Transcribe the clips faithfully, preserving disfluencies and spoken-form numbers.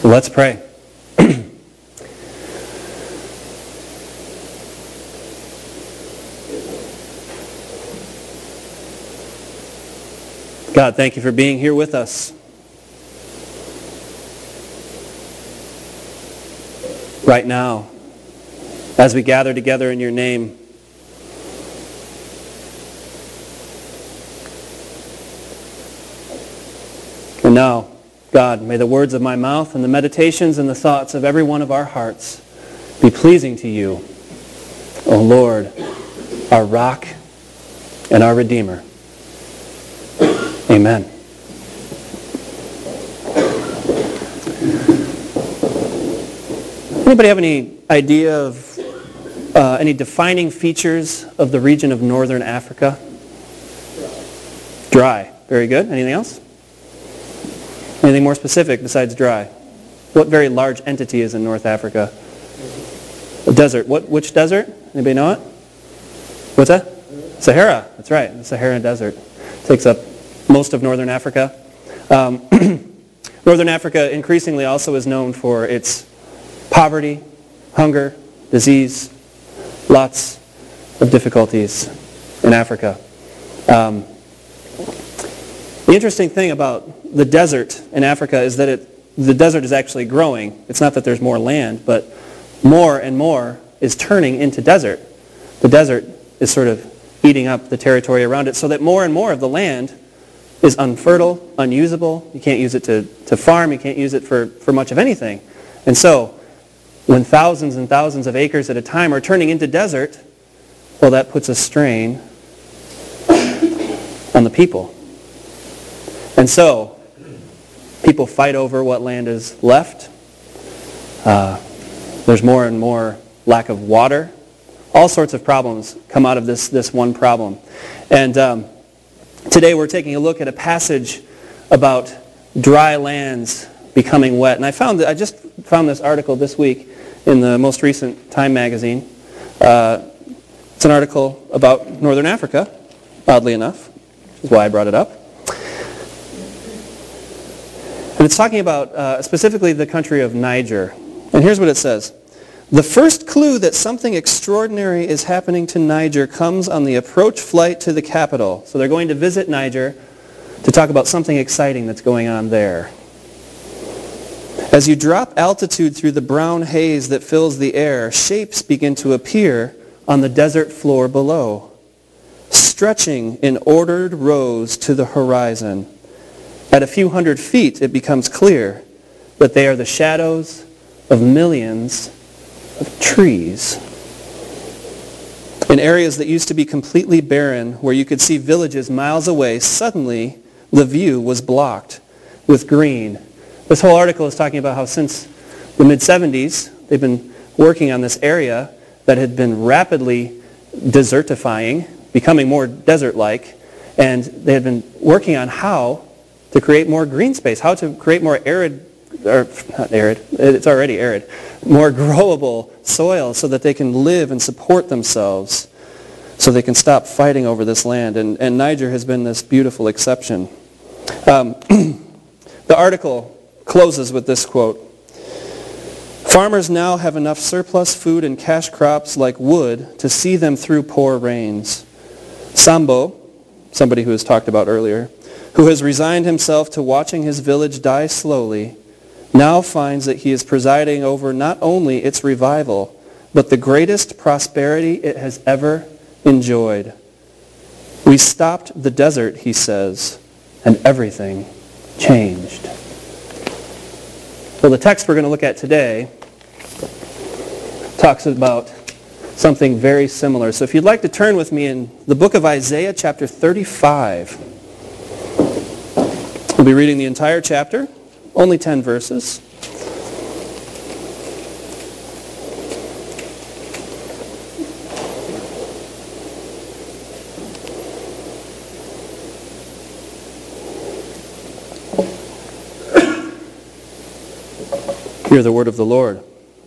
Let's pray. God, thank you for being here with us. Right now, as we gather together in your name. And now, God, may the words of my mouth and the meditations and the thoughts of every one of our hearts be pleasing to you, O Lord, our rock and our Redeemer. Amen. Anybody have any idea of uh, any defining features of the region of northern Africa? Dry. Very good. Anything else? Anything more specific besides dry? What very large entity is in North Africa? A desert. What? Which desert? Anybody know it? What's that? Sahara. That's right. The Sahara Desert takes up most of northern Africa. Um, northern Africa increasingly also is known for its poverty, hunger, disease, lots of difficulties in Africa. Um, the interesting thing about the desert in Africa is that it, the desert is actually growing. It's not that there's more land, but more and more is turning into desert. The desert is sort of eating up the territory around it so that more and more of the land is unfertile, unusable. You can't use it to, to farm. You can't use it for, for much of anything. And so when thousands and thousands of acres at a time are turning into desert, well, that puts a strain on the people. And so people fight over what land is left. Uh, there's more and more lack of water. All sorts of problems come out of this, this one problem. And um, today we're taking a look at a passage about dry lands becoming wet. And I found that I just found this article this week in the most recent Time magazine. Uh, it's an article about northern Africa, oddly enough, which is why I brought it up. And it's talking about uh, specifically the country of Niger. And here's what it says. The first clue that something extraordinary is happening to Niger comes on the approach flight to the capital. So they're going to visit Niger to talk about something exciting that's going on there. As you drop altitude through the brown haze that fills the air, shapes begin to appear on the desert floor below, stretching in ordered rows to the horizon. At a few hundred feet, it becomes clear that they are the shadows of millions of trees. In areas that used to be completely barren, where you could see villages miles away, suddenly the view was blocked with green. This whole article is talking about how since the mid seventies, they've been working on this area that had been rapidly desertifying, becoming more desert-like, and they had been working on how to create more green space, how to create more arid, or not arid, it's already arid, more growable soil so that they can live and support themselves, so they can stop fighting over this land. And, and Niger has been this beautiful exception. Um, the article closes with this quote. Farmers now have enough surplus food and cash crops like wood to see them through poor rains. Sambo, somebody who was talked about earlier, who has resigned himself to watching his village die slowly, now finds that he is presiding over not only its revival, but the greatest prosperity it has ever enjoyed. We stopped the desert, he says, and everything changed. Well, the text we're going to look at today talks about something very similar. So if you'd like to turn with me in the book of Isaiah, chapter thirty-five. We'll be reading the entire chapter, only ten verses. Hear the word of the Lord.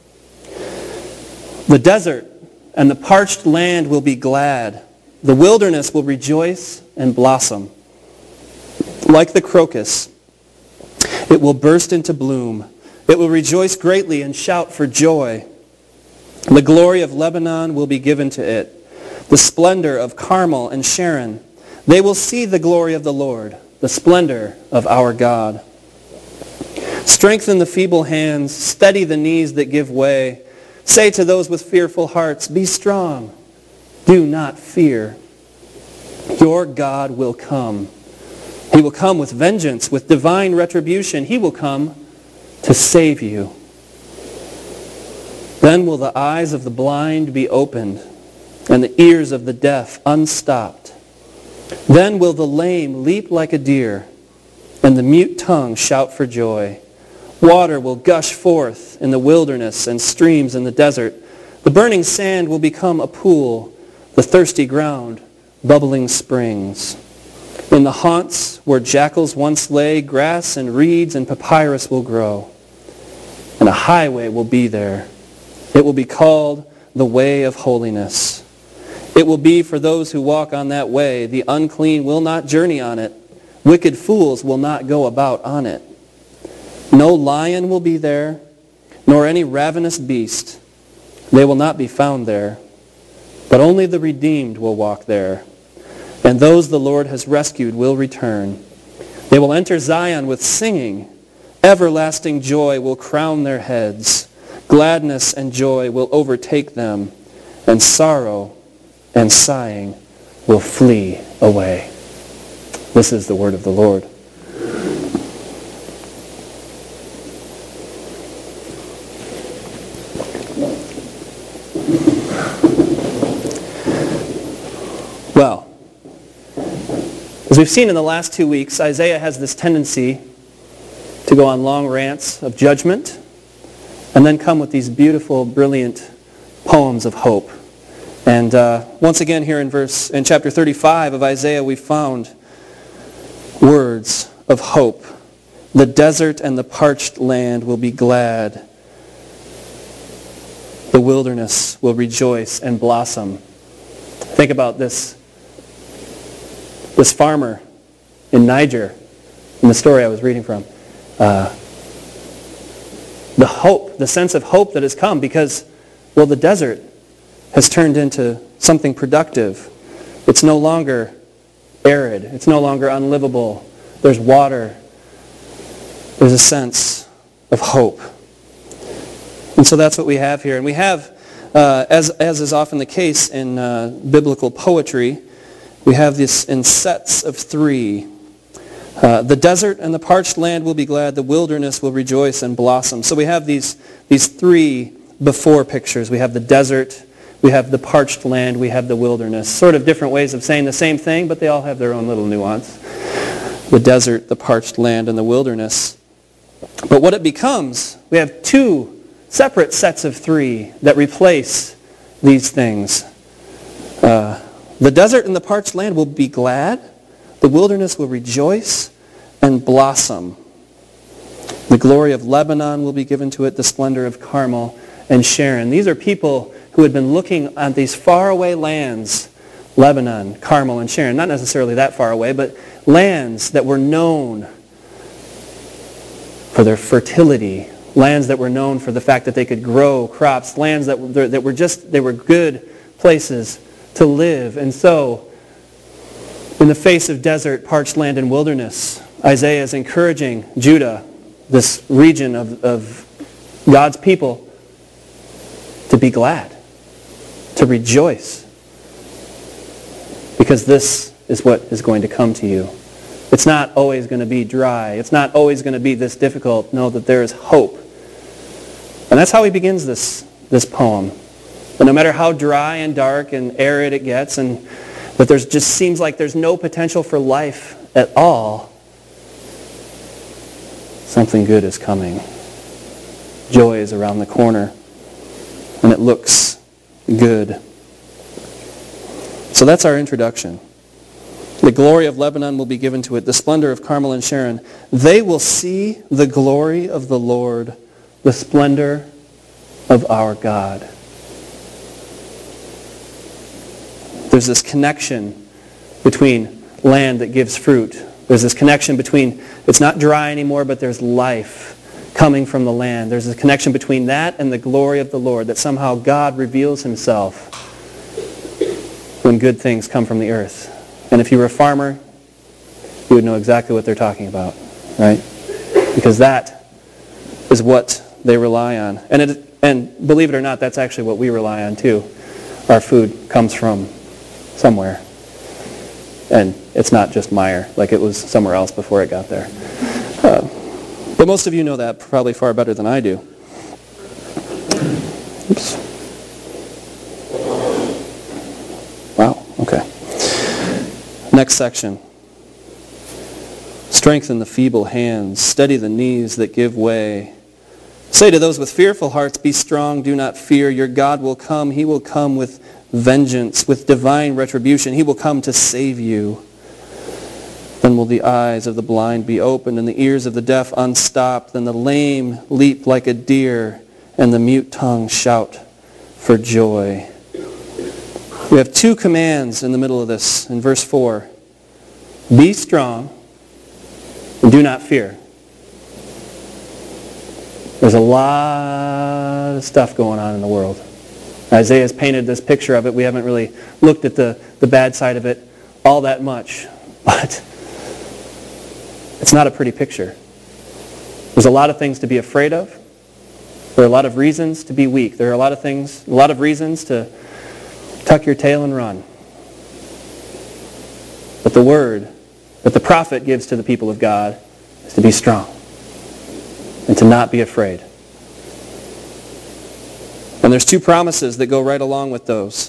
The desert and the parched land will be glad. The wilderness will rejoice and blossom. Like the crocus, it will burst into bloom It will rejoice greatly and shout for joy. The glory of Lebanon will be given to it, the splendor of Carmel and Sharon. They will see the glory of the Lord, the splendor of our God. Strengthen the feeble hands, steady the knees that give way. Say to those with fearful hearts, be strong, do not fear. Your God will come. He will come with vengeance, with divine retribution. He will come to save you. Then will the eyes of the blind be opened, and the ears of the deaf unstopped. Then will the lame leap like a deer, and the mute tongue shout for joy. Water will gush forth in the wilderness and streams in the desert. The burning sand will become a pool, the thirsty ground bubbling springs. In the haunts where jackals once lay, grass and reeds and papyrus will grow. And a highway will be there. It will be called the way of holiness. It will be for those who walk on that way. The unclean will not journey on it. Wicked fools will not go about on it. No lion will be there, nor any ravenous beast. They will not be found there. But only the redeemed will walk there. And those the Lord has rescued will return. They will enter Zion with singing. Everlasting joy will crown their heads. Gladness and joy will overtake them, and sorrow and sighing will flee away. This is the word of the Lord. Well, as we've seen in the last two weeks, Isaiah has this tendency to go on long rants of judgment and then come with these beautiful, brilliant poems of hope. And uh, once again here in verse in chapter thirty-five of Isaiah, we found words of hope. The desert and the parched land will be glad. The wilderness will rejoice and blossom. Think about this, this farmer in Niger, in the story I was reading from. Uh, the hope, the sense of hope that has come because, well, the desert has turned into something productive. It's no longer arid. It's no longer unlivable. There's water. There's a sense of hope. And so that's what we have here. And we have, uh, as, as is often the case in uh, biblical poetry, we have this in sets of three. Uh, the desert and the parched land will be glad. The wilderness will rejoice and blossom. So we have these, these three before pictures. We have the desert, we have the parched land, we have the wilderness. Sort of different ways of saying the same thing, but they all have their own little nuance. The desert, the parched land, and the wilderness. But what it becomes, we have two separate sets of three that replace these things. Uh, the desert and the parched land will be glad. The wilderness will rejoice and blossom. The glory of Lebanon will be given to it, the splendor of Carmel and Sharon. These are people who had been looking at these faraway lands, Lebanon, Carmel, and Sharon. Not necessarily that far away, but lands that were known for their fertility, lands that were known for the fact that they could grow crops, lands that were, that were just, they were good places to live. And so, in the face of desert, parched land, and wilderness, Isaiah is encouraging Judah, this region of, of God's people, to be glad, to rejoice, because this is what is going to come to you. It's not always going to be dry. It's not always going to be this difficult. Know that there is hope. And that's how he begins this, this poem. But no matter how dry and dark and arid it gets, and that there just seems like there's no potential for life at all, something good is coming. Joy is around the corner, and it looks good. So that's our introduction. The glory of Lebanon will be given to it, the splendor of Carmel and Sharon. They will see the glory of the Lord, the splendor of our God. There's this connection between land that gives fruit. There's this connection between, it's not dry anymore, but there's life coming from the land. There's a connection between that and the glory of the Lord, that somehow God reveals himself when good things come from the earth. And if you were a farmer, you would know exactly what they're talking about, right? Because that is what they rely on. And it, and believe it or not, that's actually what we rely on too. Our food comes from somewhere. And it's not just Meyer, like it was somewhere else before it got there. Uh, but most of you know that probably far better than I do. Oops. Wow, okay. Next section. Strengthen the feeble hands, steady the knees that give way. Say to those with fearful hearts, be strong, do not fear. Your God will come. He will come with vengeance, with divine retribution. He will come to save you. Then will the eyes of the blind be opened and the ears of the deaf unstopped. Then the lame leap like a deer and the mute tongue shout for joy. We have two commands in the middle of this in verse four. Be strong and do not fear. There's a lot of stuff going on in the world. Isaiah's painted this picture of it. We haven't really looked at the, the bad side of it all that much. But it's not a pretty picture. There's a lot of things to be afraid of. There are a lot of reasons to be weak. There are a lot of things, a lot of reasons to tuck your tail and run. But the word that the prophet gives to the people of God is to be strong and to not be afraid. And there's two promises that go right along with those.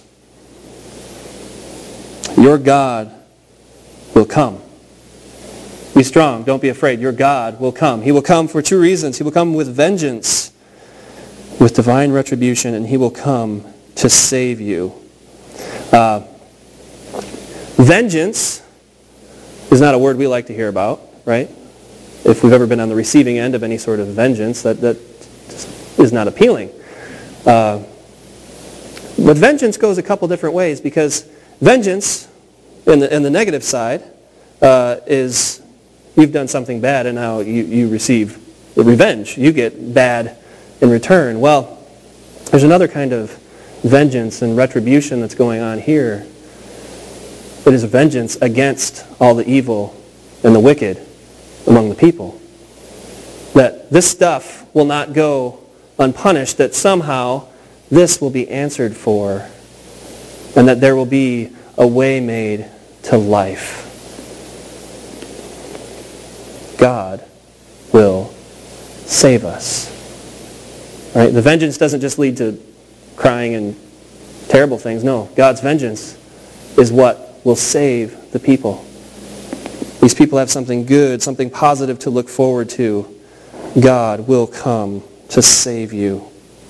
Your God will come. Be strong, don't be afraid. Your God will come. He will come for two reasons. He will come with vengeance, with divine retribution, and he will come to save you. Uh, vengeance is not a word we like to hear about, right? If we've ever been on the receiving end of any sort of vengeance, that, that is not appealing. Uh, but vengeance goes a couple different ways, because vengeance, in the, in the negative side, uh, is you've done something bad and now you, you receive the revenge. You get bad in return. Well, there's another kind of vengeance and retribution that's going on here. It is a vengeance against all the evil and the wicked among the people. That this stuff will not go unpunished, that somehow this will be answered for, and that there will be a way made to life. God will save us. Right? The vengeance doesn't just lead to crying and terrible things. No, God's vengeance is what will save the people. These people have something good, something positive to look forward to. God will come to save you.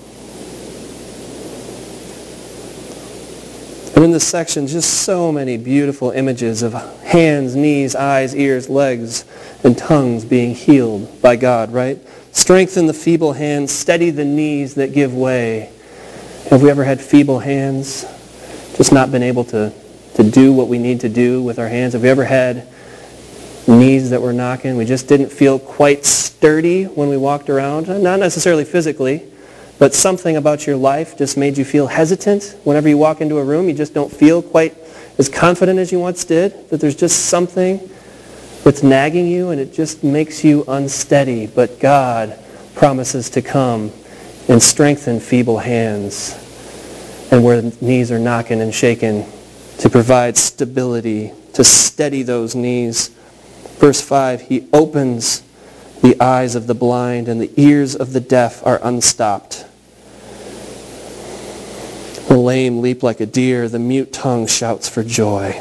And in this section, just so many beautiful images of hands, knees, eyes, ears, legs, and tongues being healed by God, right? Strengthen the feeble hands, steady the knees that give way. Have we ever had feeble hands? Just not been able to, to do what we need to do with our hands? Have we ever had knees that were knocking? We just didn't feel quite sturdy when we walked around. Not necessarily physically, but something about your life just made you feel hesitant. Whenever you walk into a room, you just don't feel quite as confident as you once did. That there's just something that's nagging you and it just makes you unsteady. But God promises to come and strengthen feeble hands, and where the knees are knocking and shaking, to provide stability, to steady those knees. Verse five, he opens the eyes of the blind and the ears of the deaf are unstopped. The lame leap like a deer, the mute tongue shouts for joy.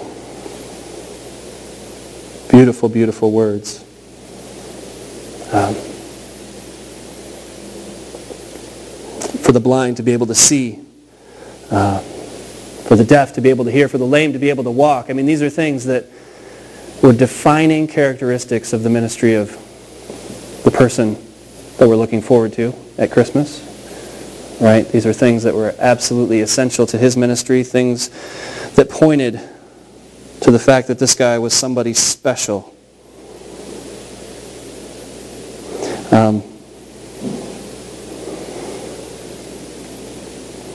Beautiful, beautiful words. Um, for the blind to be able to see, uh, for the deaf to be able to hear, for the lame to be able to walk. I mean, these are things that were defining characteristics of the ministry of the person that we're looking forward to at Christmas. Right? These are things that were absolutely essential to his ministry, things that pointed to the fact that this guy was somebody special. Um,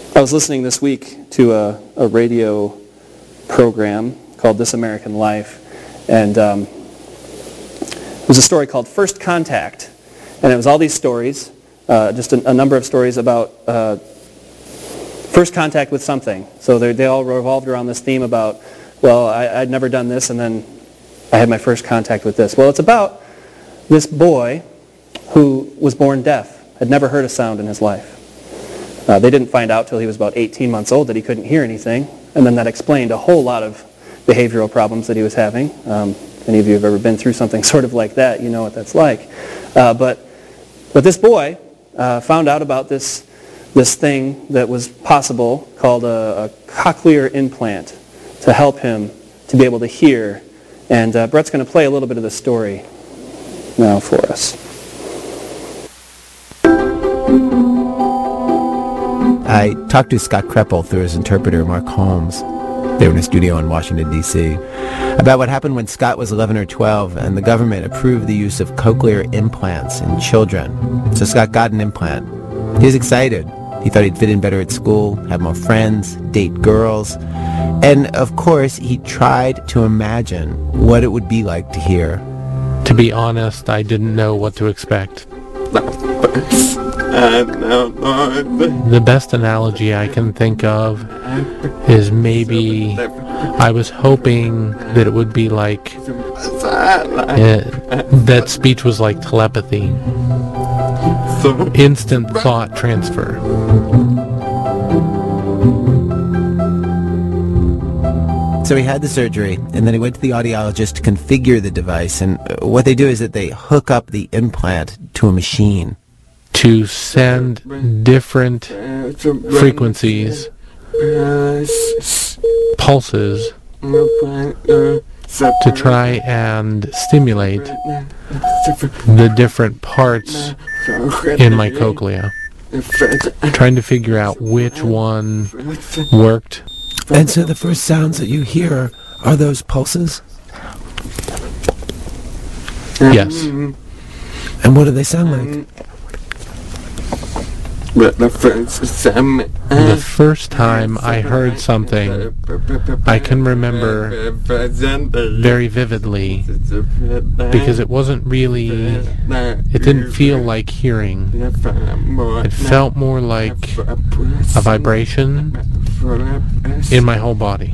I was listening this week to a, a radio program called This American Life, and um, it was a story called First Contact, and it was all these stories, uh, just a, a number of stories about uh, first contact with something. So they all revolved around this theme about, well, I, I'd never done this, and then I had my first contact with this. Well, it's about this boy who was born deaf, had never heard a sound in his life. Uh, they didn't find out till he was about eighteen months old that he couldn't hear anything, and then that explained a whole lot of behavioral problems that he was having. Um, if any of you have ever been through something sort of like that, you know what that's like. Uh, but, but this boy uh, found out about this, this thing that was possible called a, a cochlear implant to help him to be able to hear. And uh, Brett's going to play a little bit of the story now for us. I talked to Scott Kreppel through his interpreter, Mark Holmes. They were in a studio in Washington, D C, about what happened when Scott was eleven or twelve and the government approved the use of cochlear implants in children. So Scott got an implant. He was excited. He thought he'd fit in better at school, have more friends, date girls. And, of course, he tried to imagine what it would be like to hear. To be honest, I didn't know what to expect. The best analogy I can think of is maybe I was hoping that it would be like uh, that speech was like telepathy, instant thought transfer. So he had the surgery, and then he went to the audiologist to configure the device. And what they do is that they hook up the implant to a machine to send different frequencies, pulses, to try and stimulate the different parts in my cochlea, trying to figure out which one worked. And so the first sounds that you hear are those pulses? Yes. And what do they sound like? The first time I heard something, I can remember very vividly, because it wasn't really, it didn't feel like hearing. It felt more like a vibration in my whole body.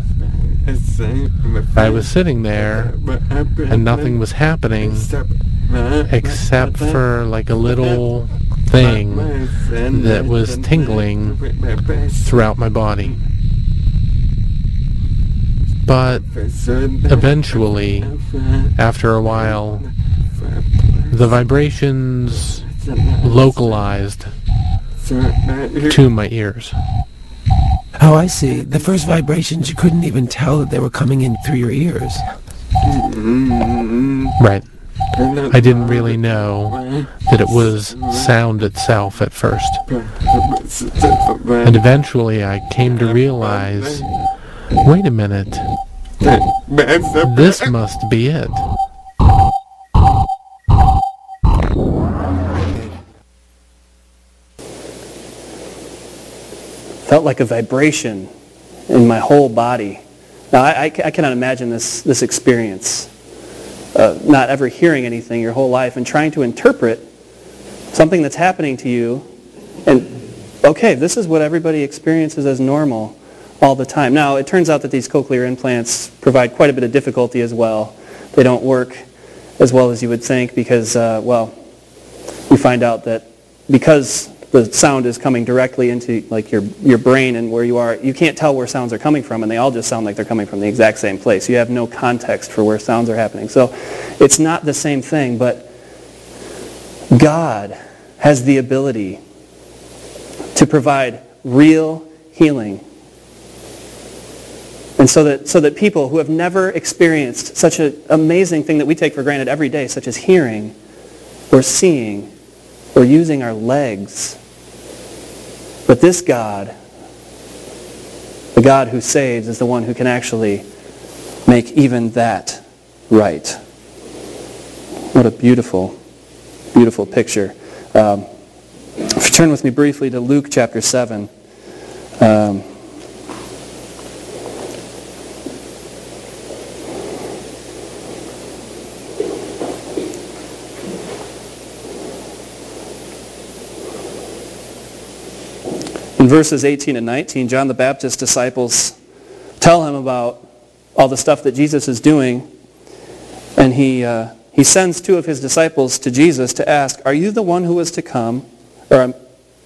I was sitting there and nothing was happening except for like a little thing that was tingling throughout my body. But eventually, after a while, the vibrations localized to my ears. Oh, I see. The first vibrations, you couldn't even tell that they were coming in through your ears. Right. I didn't really know that it was sound itself at first. And eventually I came to realize, wait a minute, this must be it. Felt like a vibration in my whole body. Now, I, I, I cannot imagine this, this experience. Uh, not ever hearing anything your whole life and trying to interpret something that's happening to you. And, okay, this is what everybody experiences as normal all the time. Now, it turns out that these cochlear implants provide quite a bit of difficulty as well. They don't work as well as you would think because, uh, well, we find out that because the sound is coming directly into like your your brain and where you are, you can't tell where sounds are coming from, and they all just sound like they're coming from the exact same place. You have no context for where sounds are happening. So it's not the same thing, but God has the ability to provide real healing. And so that so that people who have never experienced such an amazing thing that we take for granted every day, such as hearing or seeing or using our legs. But this God, the God who saves, is the one who can actually make even that right. What a beautiful, beautiful picture. Um, if you turn with me briefly to Luke chapter seven, Um, in verses eighteen and nineteen, John the Baptist's disciples tell him about all the stuff that Jesus is doing, and he uh, he sends two of his disciples to Jesus to ask, "Are you the one who is to come?" Or, um,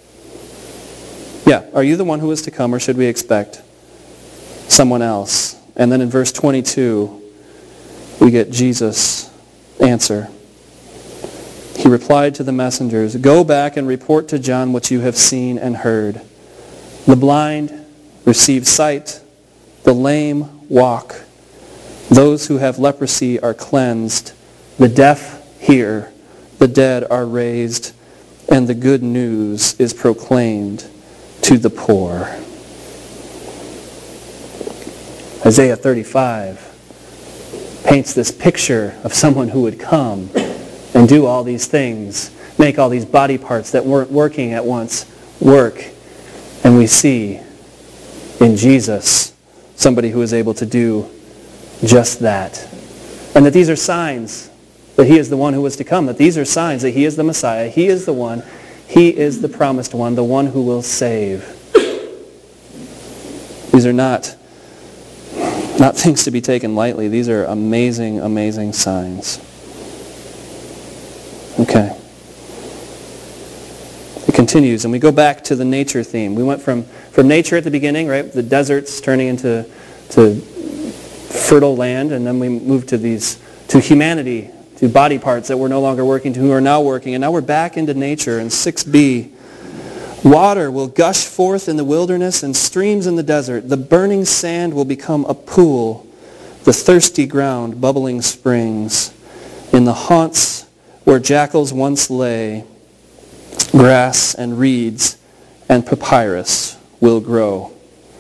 yeah, "Are you the one who is to come, or should we expect someone else?" And then in verse twenty-two, we get Jesus' answer. He replied to the messengers, "Go back and report to John what you have seen and heard. The blind receive sight, the lame walk, those who have leprosy are cleansed, the deaf hear, the dead are raised, and the good news is proclaimed to the poor." Isaiah thirty-five paints this picture of someone who would come and do all these things, make all these body parts that weren't working at once work. And we see in Jesus somebody who is able to do just that. And that these are signs that he is the one who was to come, that these are signs that he is the Messiah, he is the one, he is the promised one, the one who will save. These are not, not things to be taken lightly. These are amazing, amazing signs. Okay. It continues, and we go back to the nature theme. We went from, from nature at the beginning, right? The deserts turning into to fertile land, and then we moved to these to humanity, to body parts that were no longer working, to who are now working, and now we're back into nature. In six b, water will gush forth in the wilderness and streams in the desert. The burning sand will become a pool, the thirsty ground bubbling springs. In the haunts where jackals once lay, grass and reeds and papyrus will grow.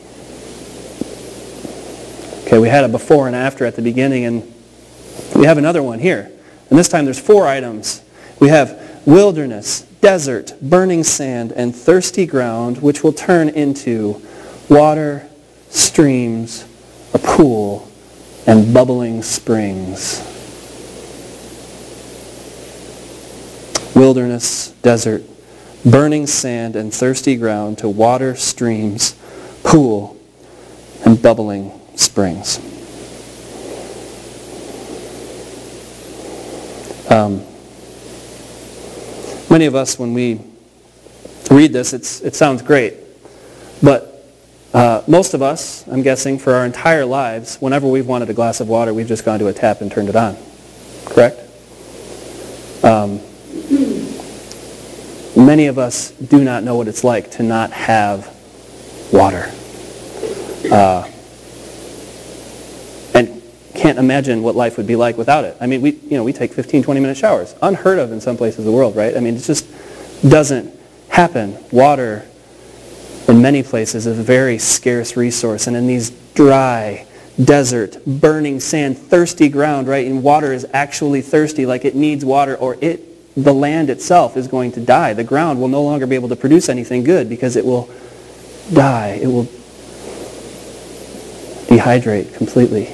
Okay, we had a before and after at the beginning, and we have another one here. And this time there's four items. We have wilderness, desert, burning sand, and thirsty ground, which will turn into water, streams, a pool, and bubbling springs. Wilderness, desert, burning sand, and thirsty ground to water, streams, pool, and bubbling springs. Um, many of us, when we read this, it's, it sounds great. But uh, most of us, I'm guessing, for our entire lives, whenever we've wanted a glass of water, we've just gone to a tap and turned it on. Correct? Um, many of us do not know what it's like to not have water. Uh, and can't imagine what life would be like without it. I mean, we, you know, we take fifteen, twenty minute showers. Unheard of in some places of the world, right? I mean, it just doesn't happen. Water, in many places, is a very scarce resource. And in these dry, desert, burning sand, thirsty ground, right? And water is actually thirsty, like it needs water, or it, the land itself is going to die. The ground will no longer be able to produce anything good because it will die. It will dehydrate completely.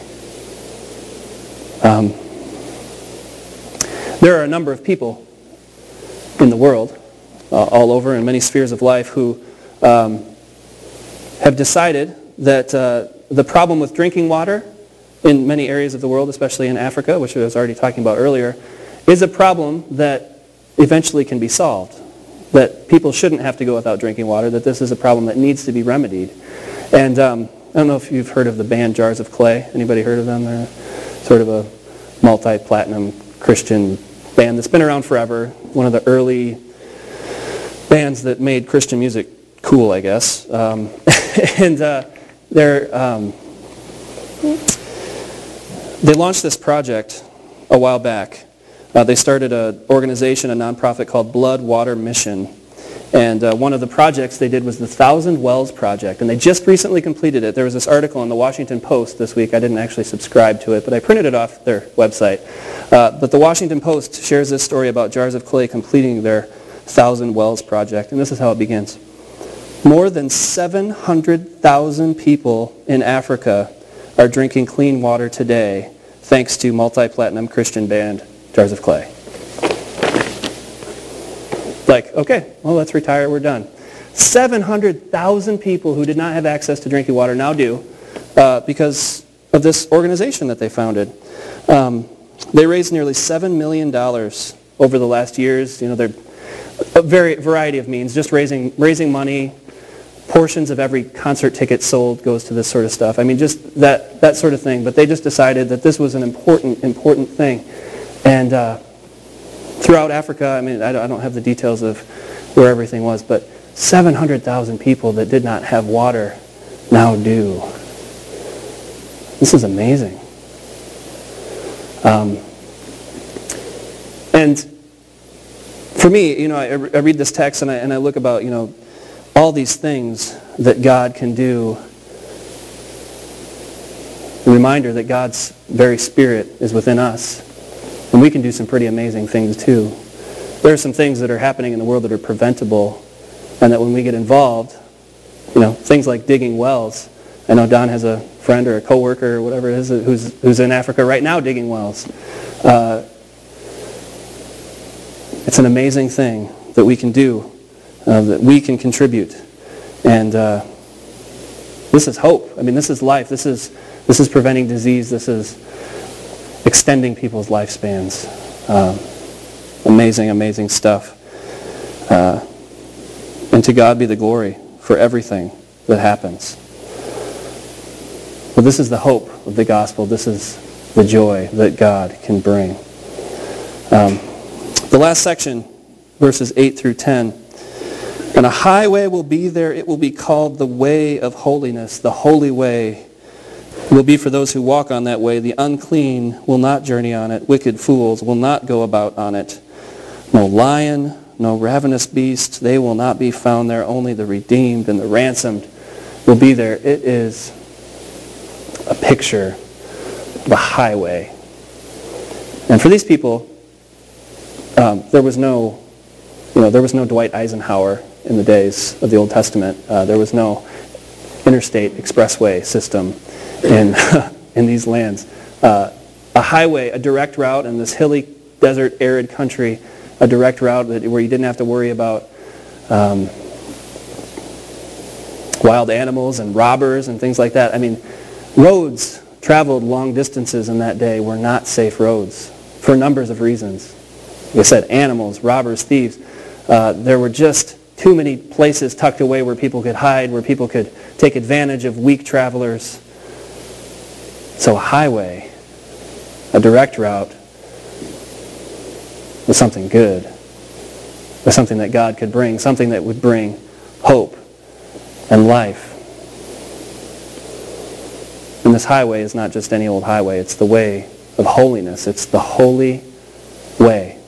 Um, there are a number of people in the world, uh, all over in many spheres of life, who um, have decided that uh, the problem with drinking water in many areas of the world, especially in Africa, which I was already talking about earlier, is a problem that eventually can be solved. That people shouldn't have to go without drinking water, that this is a problem that needs to be remedied. And um, I don't know if you've heard of the band Jars of Clay. Anybody heard of them? They're sort of a multi-platinum Christian band that's been around forever. One of the early bands that made Christian music cool, I guess. Um, and uh, they're, um, they launched this project a while back. Uh, they started an organization, a nonprofit called Blood Water Mission. And uh, one of the projects they did was the Thousand Wells Project. And they just recently completed it. There was this article in the Washington Post this week. I didn't actually subscribe to it, but I printed it off their website. Uh, but the Washington Post shares this story about Jars of Clay completing their Thousand Wells Project. And this is how it begins. More than seven hundred thousand people in Africa are drinking clean water today thanks to multi-platinum Christian band Jars of Clay. Like, okay, well, let's retire, we're done. seven hundred thousand people who did not have access to drinking water now do uh, because of this organization that they founded. Um, they raised nearly seven million dollars over the last years. You know, they're a very variety of means, just raising raising money. Portions of every concert ticket sold goes to this sort of stuff. I mean, just that, that sort of thing. But they just decided that this was an important, important thing. And uh, throughout Africa, I mean, I don't, I don't have the details of where everything was, but seven hundred thousand people that did not have water now do. This is amazing. Um, and for me, you know, I, I read this text and I, and I look about, you know, all these things that God can do. A reminder that God's very Spirit is within us. And we can do some pretty amazing things too. There are some things that are happening in the world that are preventable, and that when we get involved, you know, things like digging wells. I know Don has a friend or a coworker or whatever it is who's, who's in Africa right now digging wells. Uh, it's an amazing thing that we can do. Uh, that we can contribute. And uh, this is hope. I mean, this is life. This is this is preventing disease. This is extending people's lifespans. Um, amazing, amazing stuff. Uh, and to God be the glory for everything that happens. But this is the hope of the gospel. This is the joy that God can bring. Um, the last section, verses eight through ten. And a highway will be there. It will be called the way of holiness. The holy way will be for those who walk on that way. The unclean will not journey on it. Wicked fools will not go about on it. No lion, no ravenous beast, they will not be found there. Only the redeemed and the ransomed will be there. It is a picture of a highway. And for these people, um, there was no, you know, there was no Dwight Eisenhower in the days of the Old Testament. Uh, there was no interstate expressway system in in these lands. Uh, a highway, a direct route in this hilly, desert, arid country, a direct route that, where you didn't have to worry about um, wild animals and robbers and things like that. I mean, roads traveled long distances in that day were not safe roads for numbers of reasons. Like I said, animals, robbers, thieves. Uh, there were just too many places tucked away where people could hide, where people could take advantage of weak travelers. So a highway, a direct route, was something good. Was something that God could bring, something that would bring hope and life. And this highway is not just any old highway. It's the way of holiness. It's the holy way.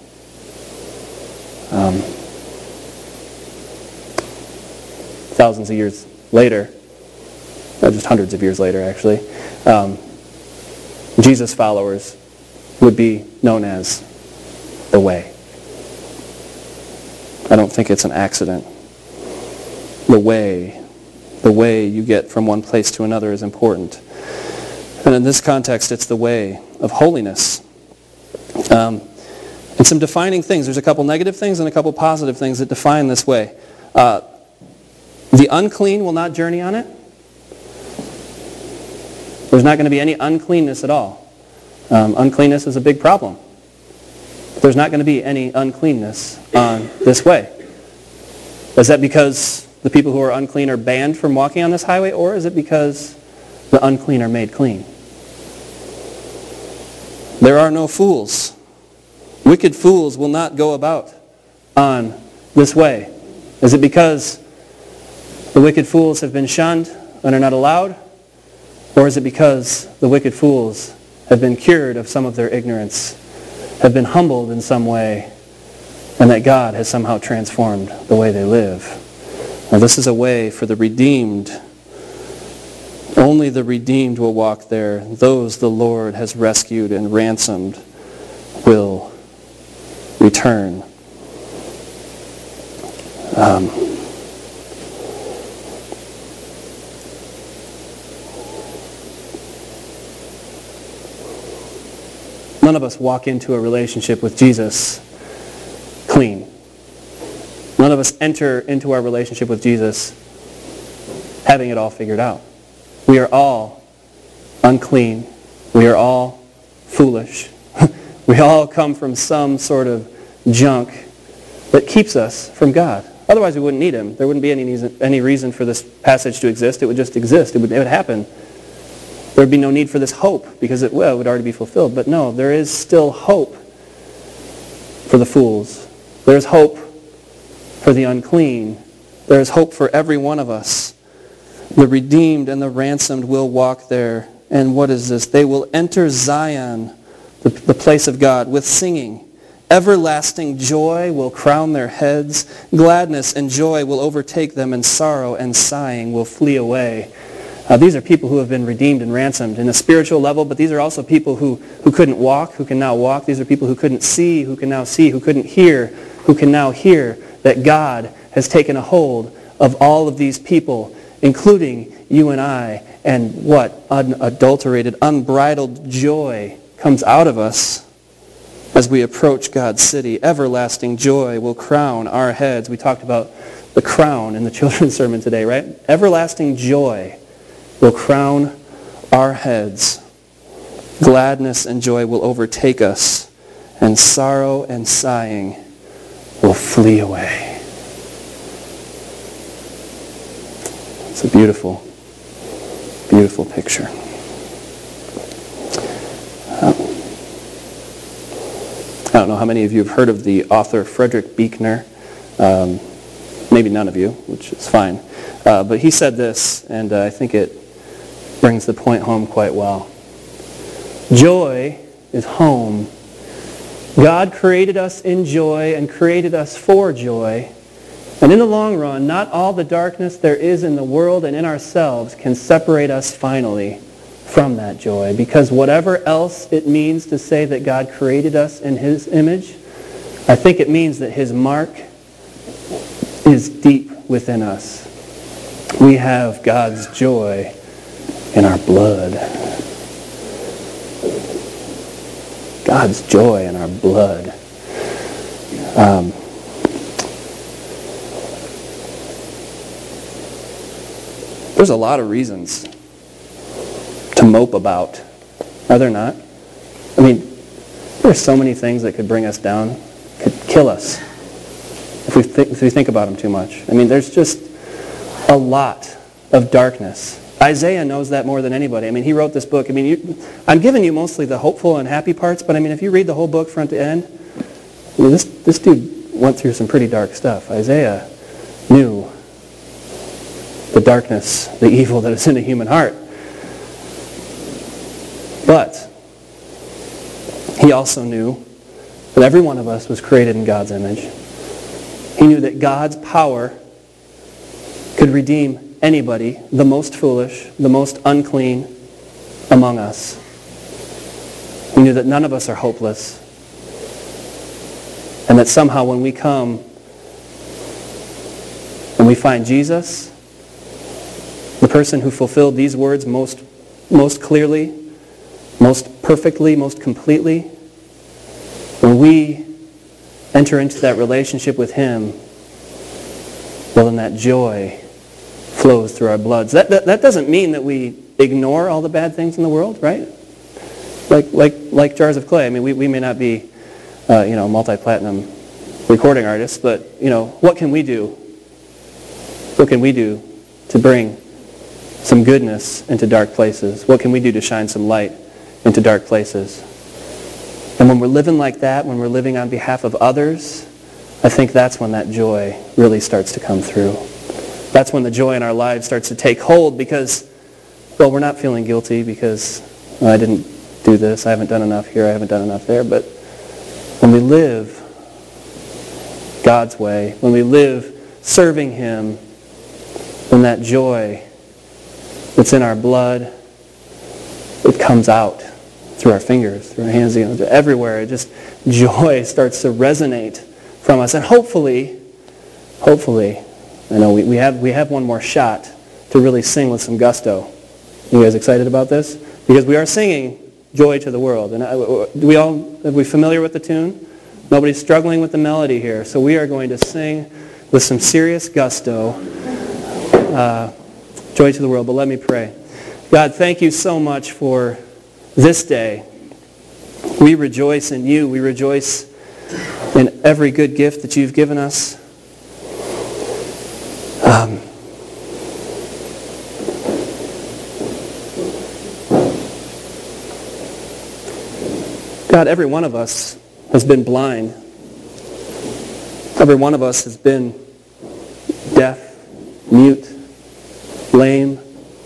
Um, thousands of years later, or just hundreds of years later actually, um, Jesus' followers would be known as the way. I don't think it's an accident. The way, the way you get from one place to another is important. And in this context, it's the way of holiness. Um, and some defining things. There's a couple negative things and a couple positive things that define this way. Uh, the unclean will not journey on it. There's not going to be any uncleanness at all. Um, uncleanness is a big problem. There's not going to be any uncleanness on this way. Is that because the people who are unclean are banned from walking on this highway, or is it because the unclean are made clean? There are no fools. Wicked fools will not go about on this way. Is it because the wicked fools have been shunned and are not allowed? Or is it because the wicked fools have been cured of some of their ignorance, have been humbled in some way, and that God has somehow transformed the way they live? Now, this is a way for the redeemed. Only the redeemed will walk there. Those the Lord has rescued and ransomed will return. Um, None of us walk into a relationship with Jesus clean. None of us enter into our relationship with Jesus having it all figured out. We are all unclean. We are all foolish. We all come from some sort of junk that keeps us from God. Otherwise we wouldn't need Him. There wouldn't be any reason, any reason for this passage to exist. It would just exist. It would, it would happen. There would be no need for this hope because it, well, it would already be fulfilled. But no, there is still hope for the fools. There is hope for the unclean. There is hope for every one of us. The redeemed and the ransomed will walk there. And what is this? They will enter Zion, the, the place of God, with singing. Everlasting joy will crown their heads. Gladness and joy will overtake them, and sorrow and sighing will flee away. Uh, these are people who have been redeemed and ransomed in a spiritual level, but these are also people who, who couldn't walk, who can now walk. These are people who couldn't see, who can now see, who couldn't hear, who can now hear that God has taken a hold of all of these people, including you and I, and what? Unadulterated, unbridled joy comes out of us as we approach God's city. Everlasting joy will crown our heads. We talked about the crown in the children's sermon today, right? Everlasting joy will crown our heads. Gladness and joy will overtake us, and sorrow and sighing will flee away. It's a beautiful, beautiful picture. I don't know how many of you have heard of the author Frederick Buechner. Um, maybe none of you, which is fine. Uh, but he said this, and uh, I think it brings the point home quite well. Joy is home. God created us in joy and created us for joy. And in the long run, not all the darkness there is in the world and in ourselves can separate us finally from that joy. Because whatever else it means to say that God created us in His image, I think it means that His mark is deep within us. We have God's joy in our blood. God's joy in our blood. Um, there's a lot of reasons to mope about, are there not? I mean, there are so many things that could bring us down, could kill us if we, th- if we think about them too much. I mean, there's just a lot of darkness. Isaiah knows that more than anybody. I mean, he wrote this book. I mean, you, I'm giving you mostly the hopeful and happy parts, but I mean, if you read the whole book front to end, I mean, this, this dude went through some pretty dark stuff. Isaiah knew the darkness, the evil that is in the human heart. But he also knew that every one of us was created in God's image. He knew that God's power could redeem anybody, the most foolish, the most unclean among us. He knew that none of us are hopeless. And that somehow when we come and we find Jesus, the person who fulfilled these words most, most clearly, most perfectly, most completely, when we enter into that relationship with Him, well, then that joy flows through our bloods. That, that, that doesn't mean that we ignore all the bad things in the world, right? Like like like jars of clay. I mean, we, we may not be, uh, you know, multi-platinum recording artists, but, you know, what can we do? What can we do to bring some goodness into dark places? What can we do to shine some light into dark places? And when we're living like that, when we're living on behalf of others, I think that's when that joy really starts to come through. That's when the joy in our lives starts to take hold because, well, we're not feeling guilty because well, I didn't do this, I haven't done enough here, I haven't done enough there. But when we live God's way, when we live serving Him, then that joy that's in our blood, it comes out through our fingers, through our hands, you know, everywhere. It just, joy starts to resonate from us. And hopefully, hopefully, I know we, we have we have one more shot to really sing with some gusto. You guys excited about this? Because we are singing Joy to the World. And I, do we all, are we familiar with the tune? Nobody's struggling with the melody here. So we are going to sing with some serious gusto, uh, Joy to the World. But let me pray. God, thank you so much for this day. We rejoice in you. We rejoice in every good gift that you've given us. Um, God, every one of us has been blind. Every one of us has been deaf, mute, lame.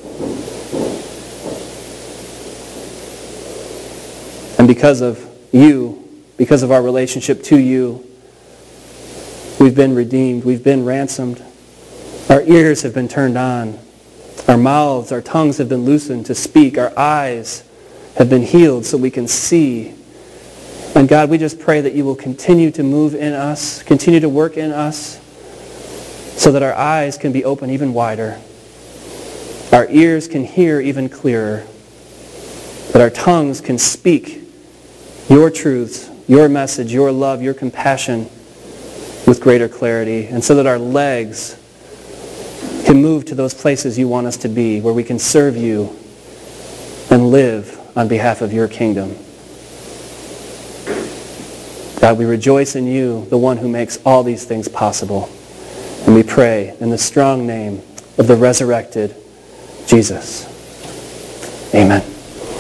And because of you, because of our relationship to you, we've been redeemed, we've been ransomed. Our ears have been turned on. Our mouths, our tongues have been loosened to speak. Our eyes have been healed so we can see. And God, we just pray that you will continue to move in us, continue to work in us, so that our eyes can be open even wider. Our ears can hear even clearer. That our tongues can speak your truths, your message, your love, your compassion with greater clarity. And so that our legs can move to those places you want us to be, where we can serve you and live on behalf of your kingdom. God, we rejoice in you, the one who makes all these things possible. And we pray in the strong name of the resurrected Jesus. Amen.